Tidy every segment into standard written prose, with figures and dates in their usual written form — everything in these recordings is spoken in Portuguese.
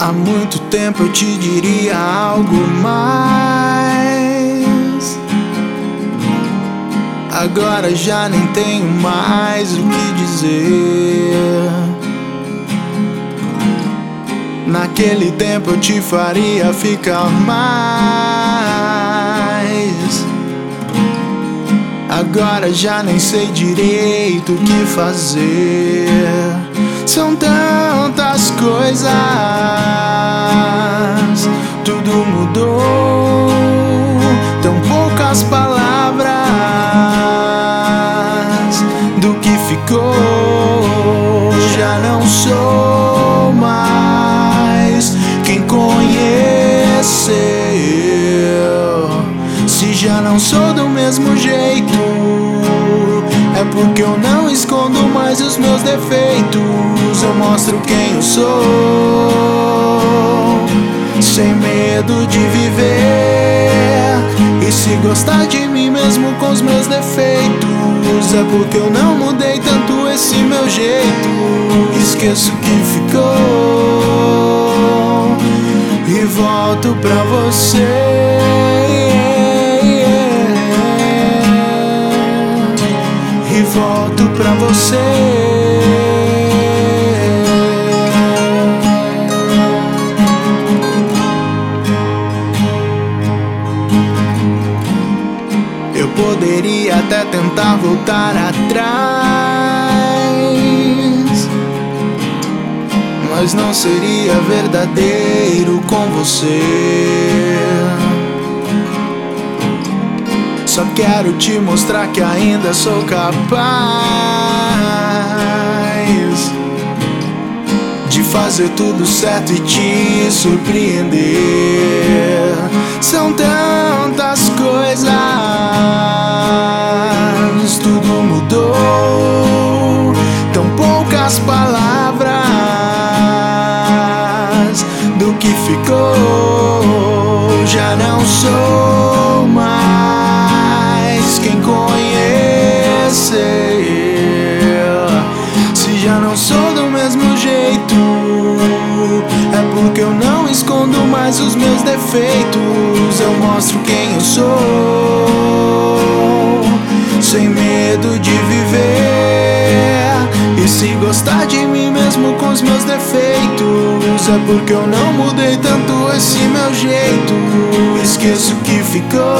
Há muito tempo eu te diria algo mais. Agora já nem tenho mais o que dizer. Naquele tempo eu te faria ficar mais. Agora já nem sei direito o que fazer. São tantas coisas, tudo mudou. Tão poucas palavras do que ficou. Já não sou mais quem conheceu. Se já não sou do mesmo jeito, é porque eu não escondo mais os meus defeitos. Eu mostro quem eu sou, sem medo de viver. E se gostar de mim mesmo com os meus defeitos, é porque eu não mudei tanto esse meu jeito. Esqueço o que ficou e volto pra você. E volto pra você. Eu poderia até tentar voltar atrás, mas não seria verdadeiro com você. Só quero te mostrar que ainda sou capaz de fazer tudo certo e te surpreender. São tantas coisas, tudo mudou. Tão poucas palavras do que ficou. Já não sou mais quem conheceu. Se já não sou do mesmo jeito, é porque eu não escondo mais os meus defeitos. Eu mostro quem eu sou, sem medo de viver. E se gostar de mim mesmo com os meus defeitos, é porque eu não mudei tanto esse meu jeito. Esqueço o que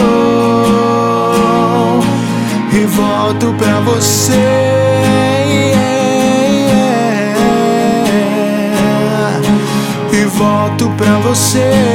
ficou e volto pra você. E volto pra você.